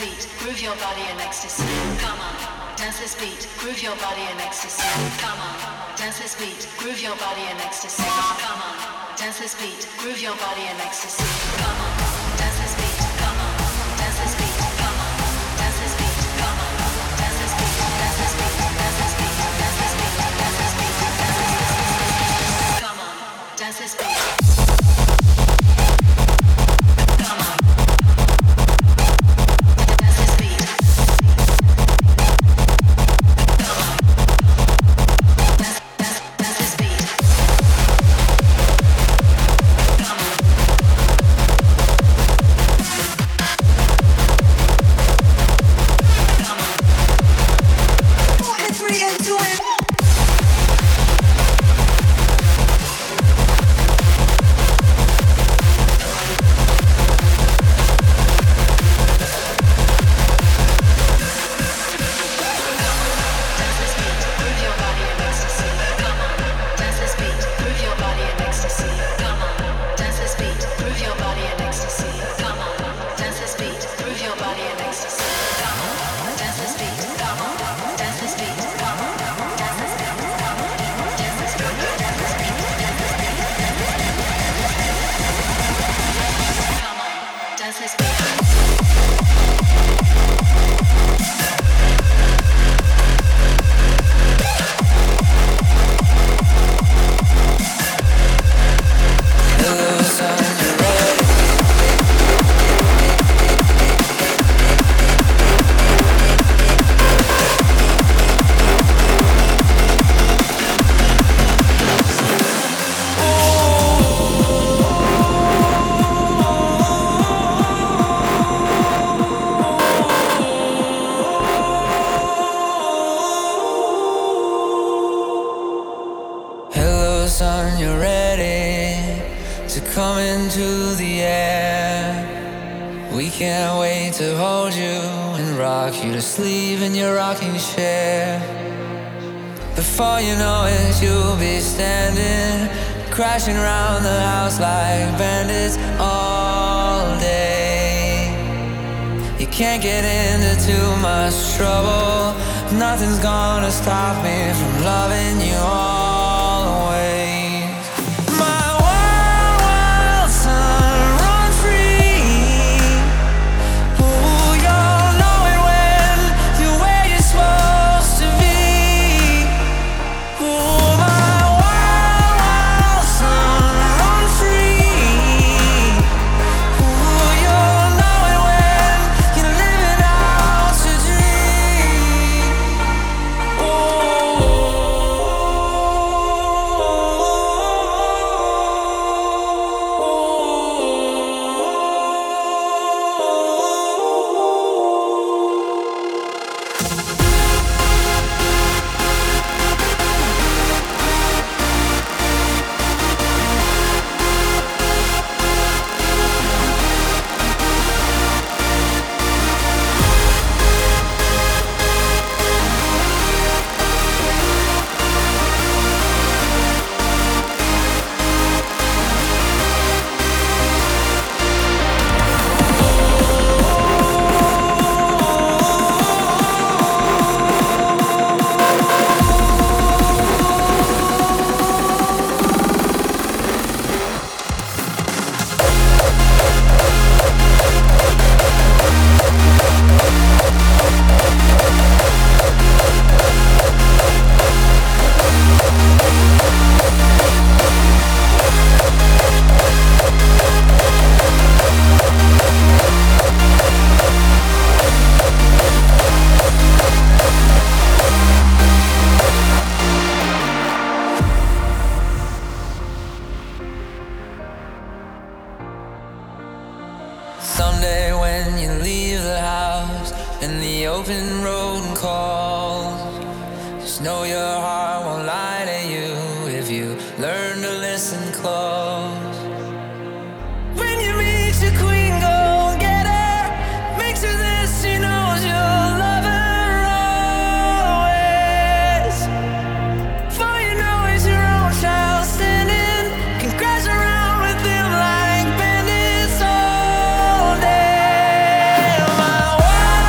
beat, groove your body in ecstasy. Come on, dance this beat, groove your body in ecstasy. Come on, dance this beat, groove your body in ecstasy. Come on, dance this beat, groove your body in ecstasy. Come on, dance this beat, come on, dance this beat, come on, dance this beat, come on, dance this beat, dance this beat, dance this beat, dance this beat, dance this beat, dance this beat. Come on, dance this beat. Before you know it, you'll be standing, crashing around the house like bandits all day. You can't get into too much trouble. Nothing's gonna stop me from loving you always. My wild, wild son, run free. Ooh, you'll know it when you're where you're supposed to be. Someday when you leave the house and the open road calls, just know your heart won't lie to you if you learn to listen close. When you meet your queen, go and get her. Make sure that she knows you'll love her always. For you know it's your own child standing, can crash around with them like bandits all day. My wild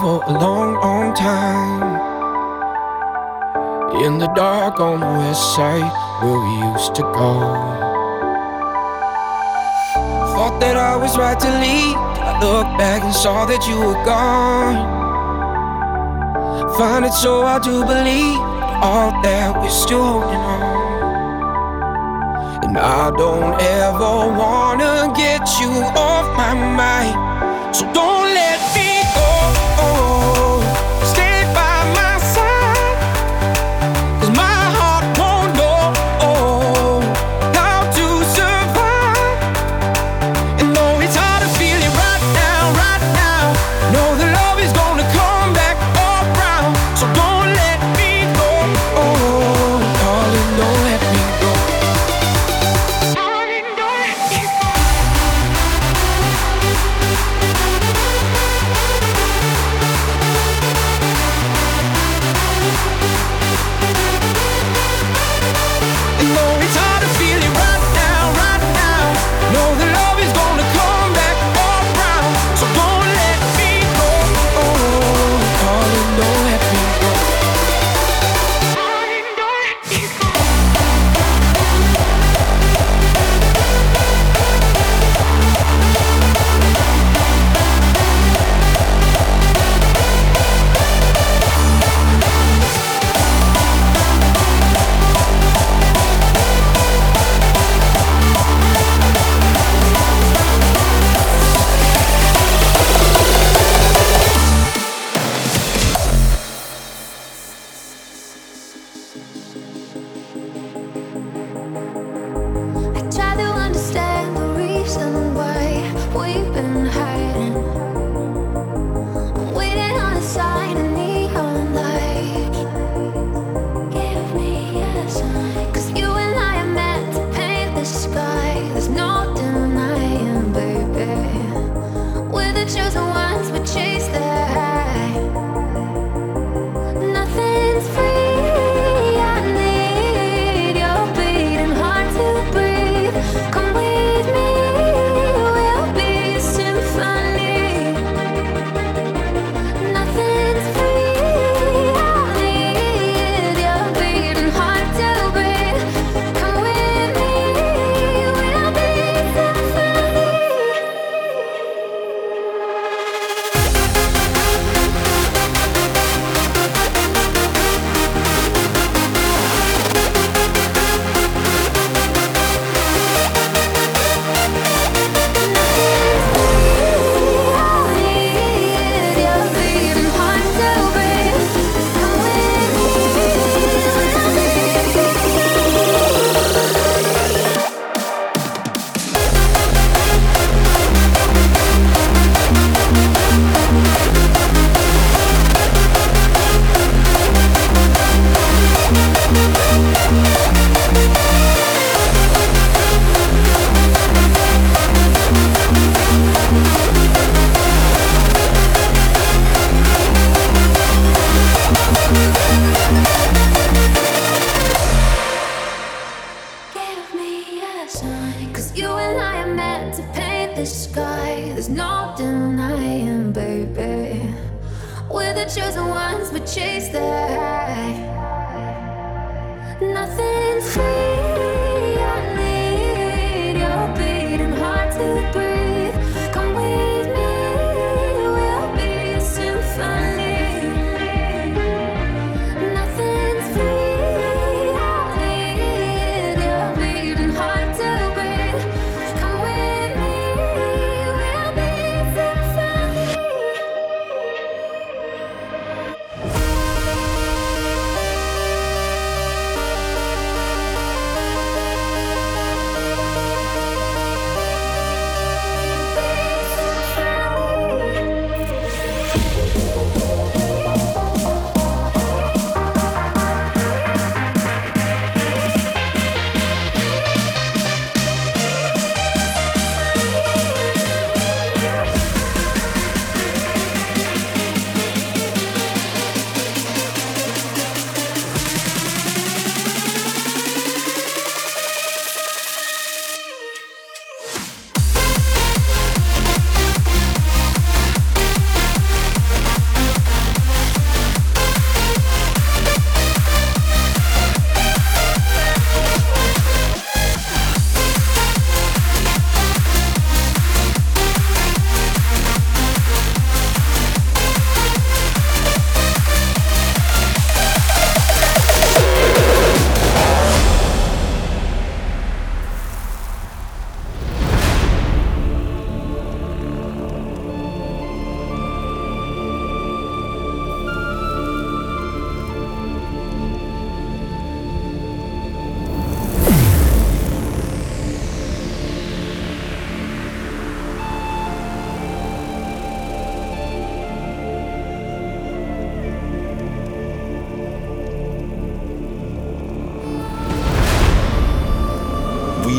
for a long, long time. In the dark on the west side, where we used to go. Thought that I was right to leave, till I looked back and saw that you were gone. Find it so hard to believe all that we're still holding on. And I don't ever wanna get you off my mind, so don't let me go. Stay by my side, 'cause my heart won't know how to survive. And though it's hard to feel it right now, know that love is gonna come back around. So don't let me go, darling, don't let me go.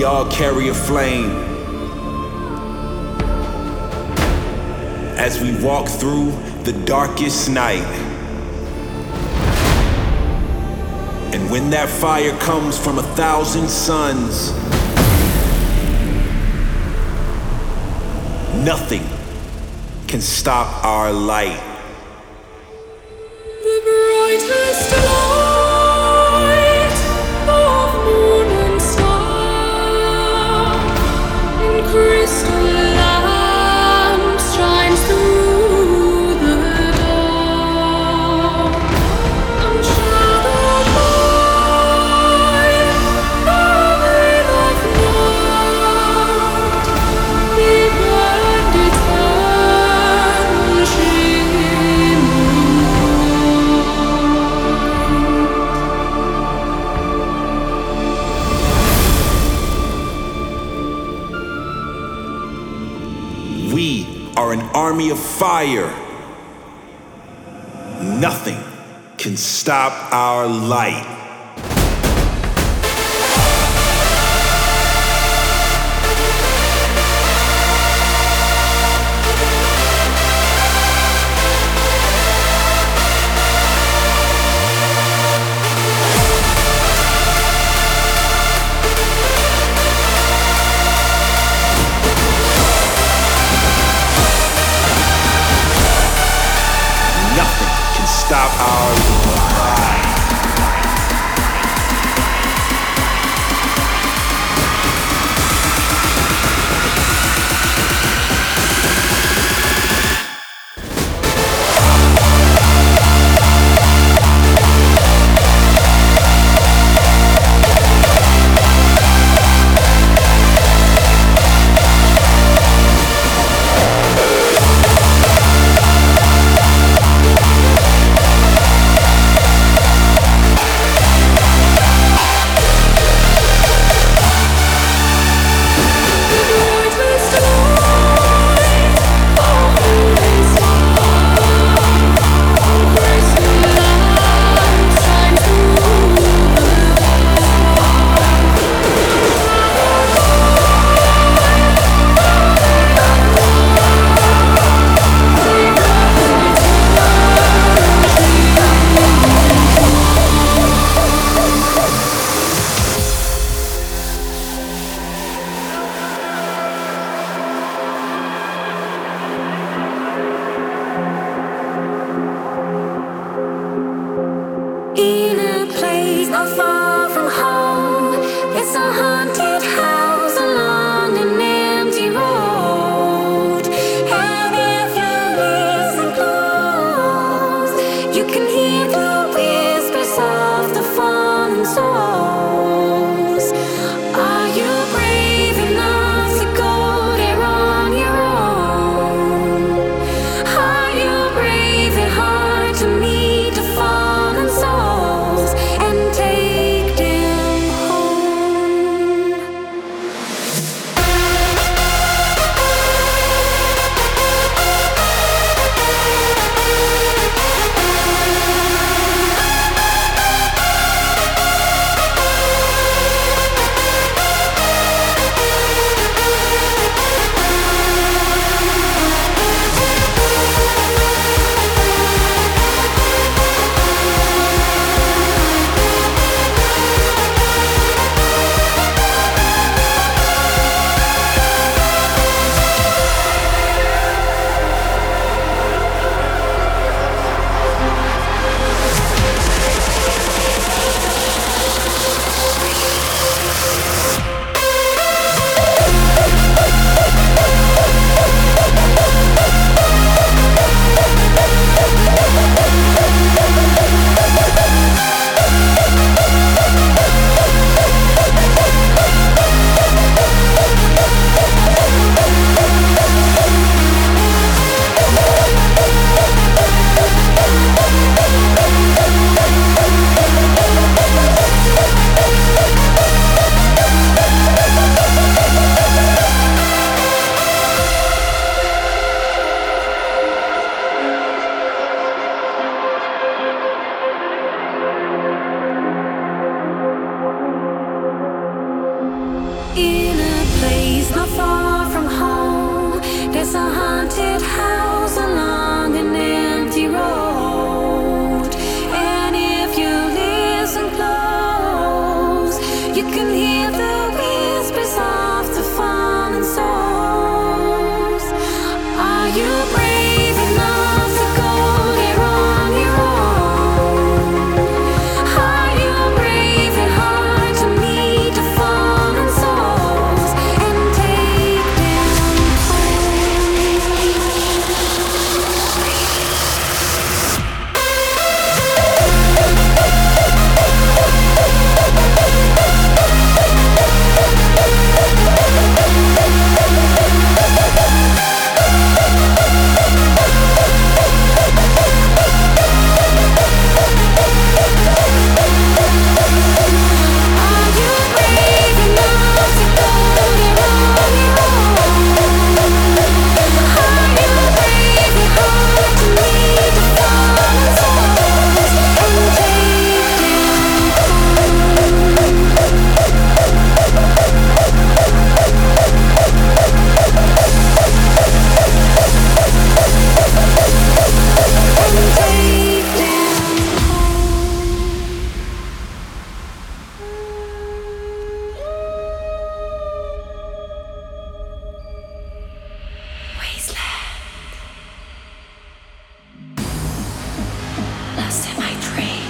We all carry a flame. As we walk through the darkest night. And when that fire comes from 1,000 suns, nothing can stop our light. The brightest light of moon and star in crystal lamps shines through the dark, unshadowed by the veil of night. Be burned eternal shimmering. We are an army of fire. Nothing can stop our light. Nothing can stop our light. In a place not far from home, it's a haunted house along an empty road. And if you listen close, you can hear the whispers of the fallen souls. Are you brave enough to go there on your own? Are you brave and hard to meet the fallen souls and take them home? haunted house along an empty road. And if you listen close, you can hear the whispers of the fallen souls. Are you brave enough to go there on your own? Are you brave at heart to meet the fallen souls and take them lost in my dream.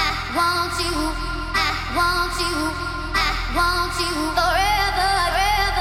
want you forever, forever.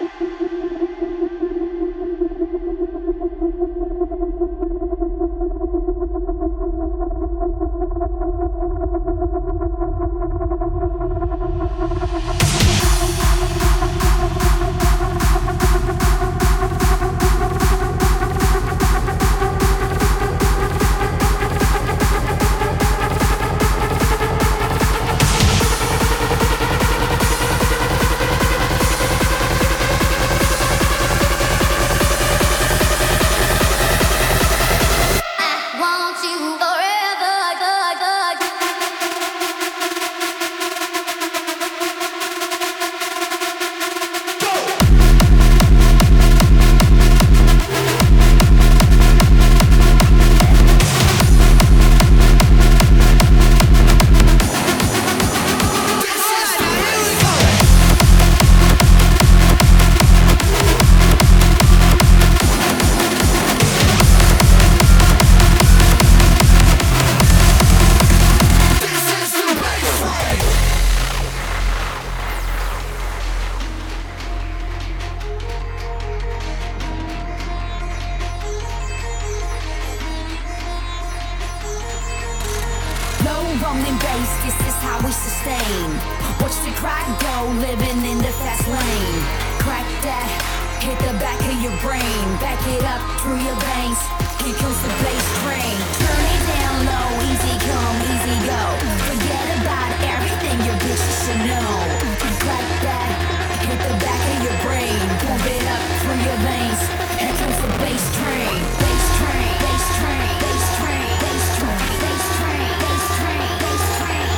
Rolling bass, this is how we sustain. Watch the crowd go, living in the fast lane. Crack that, hit the back of your brain. Back it up through your veins. Here comes the bass train. Turn it down low, easy come, easy go. Forget about everything your bitches should know. Crack that, hit the back of your brain. Pump it up through your veins. Here comes the bass train. Bass train, bass train, bass train, bass train, bass train, bass train, bass train,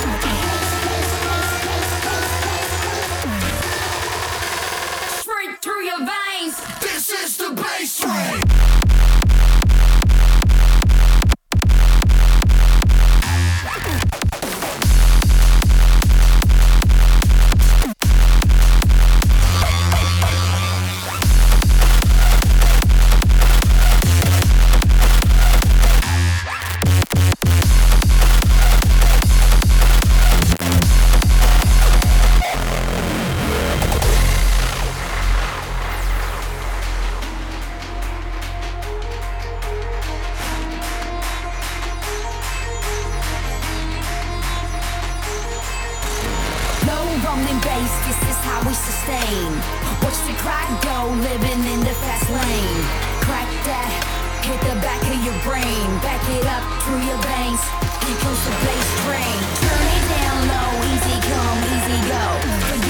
bass train. Straight through your veins. This is the bass train. Rolling bass, this is how we sustain. Watch the crowd go, living in the fast lane. Crack that, hit the back of your brain. Back it up through your veins. Here comes the bass train. Turn it down low, easy come, easy go.